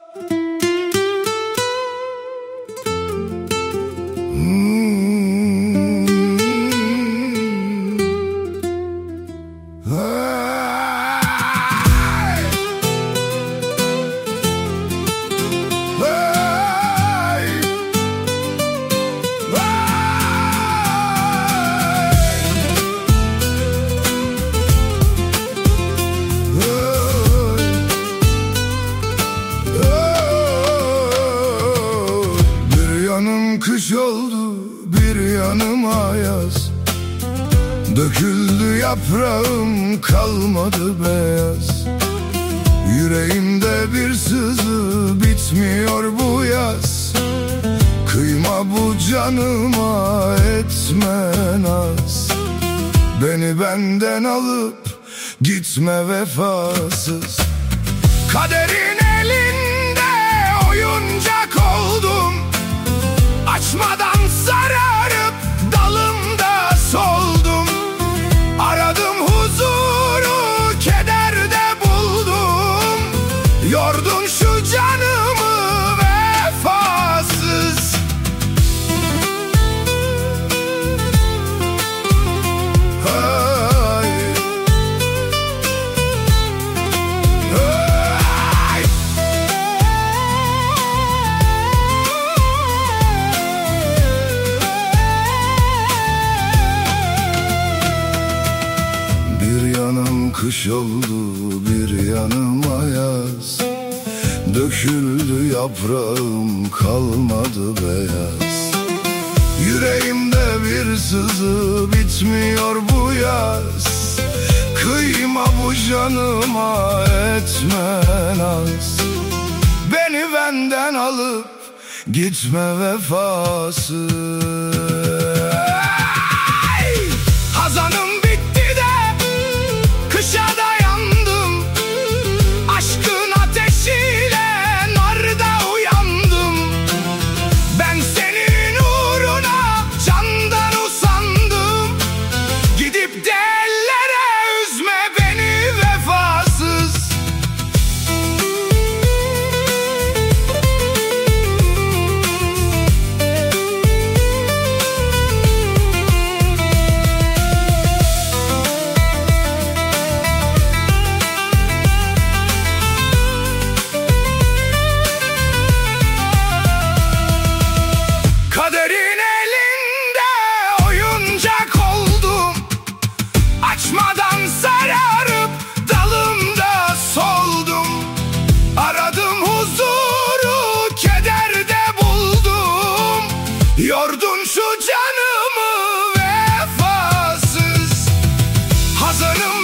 Kış oldu, bir yanım ayaz. Döküldü yaprağım, kalmadı beyaz. Yüreğimde bir sızı, bitmiyor bu yaz. Kıyma bu canıma, etme naz. Beni benden alıp gitme vefasız. Kaderin elinde oyuncak oldum. Açmadan sararıp dalımda soldum. Aradım huzuru, kederde buldum. Yordun şu canımı vefasız. Ay. Ay. Bir yanım kış oldu, bir yanım ayaz. Döküldü yaprağım, kalmadı beyaz. Yüreğimde bir sızı, bitmiyor bu yaz. Kıyma bu canıma, etme naz. Beni benden alıp gitme vefasız. Hazanım bitti de kışa dayandım. Aşkın ateşiyle narda uyandım. Ben senin uğruna candan usandım. Gidip de ellere üzme beni vefasız. Kaderin elinde oyuncak oldum. Açmadan sararıp dalımda soldum. Aradım huzuru, kederde buldum. Yordun şu canımı vefasız. Hazanım